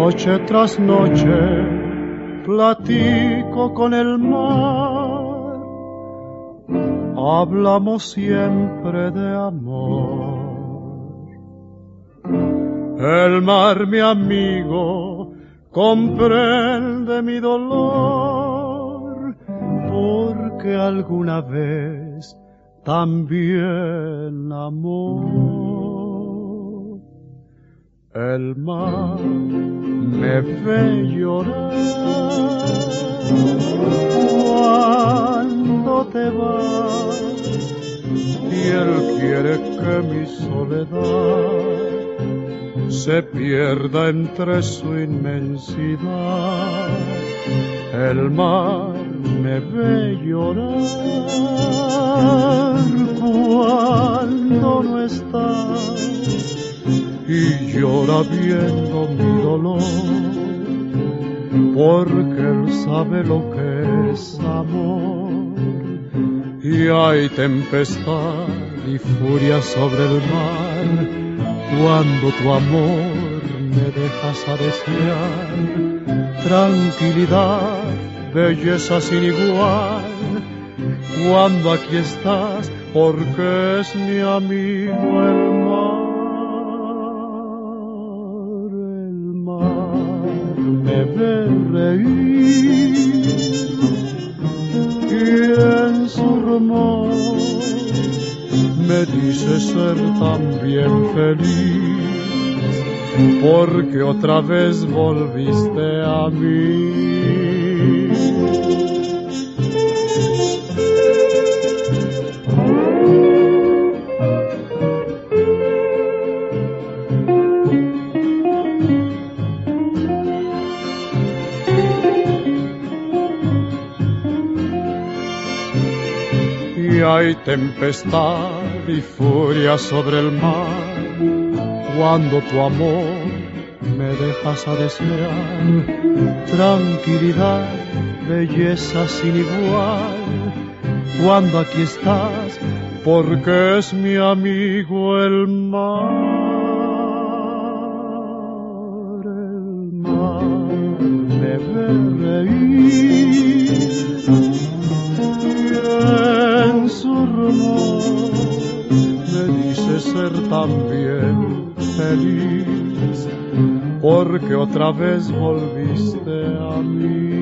Noche tras noche platico con el mar, hablamos siempre de amor. El mar, mi amigo, comprende mi dolor, porque alguna vez también amó. El mar me ve llorar cuando te vas, y él quiere que mi soledad se pierda entre su inmensidad. El mar me ve llorar cuando no estás, y llora viendo mi dolor, porque él sabe lo que es amor. Y hay tempestad y furia sobre el mar cuando tu amor me dejas a desear. Tranquilidad, belleza sin igual, cuando aquí estás, porque es mi amigo el mar. Me ve reír y en su rumor me dice ser también feliz, porque otra vez volviste a mí. Hay tempestad y furia sobre el mar cuando tu amor me dejas a desear. Tranquilidad, belleza sin igual, cuando aquí estás, porque es mi amigo el mar. El mar me ve reír, en su rumor me dice ser también feliz, porque otra vez volviste a mí.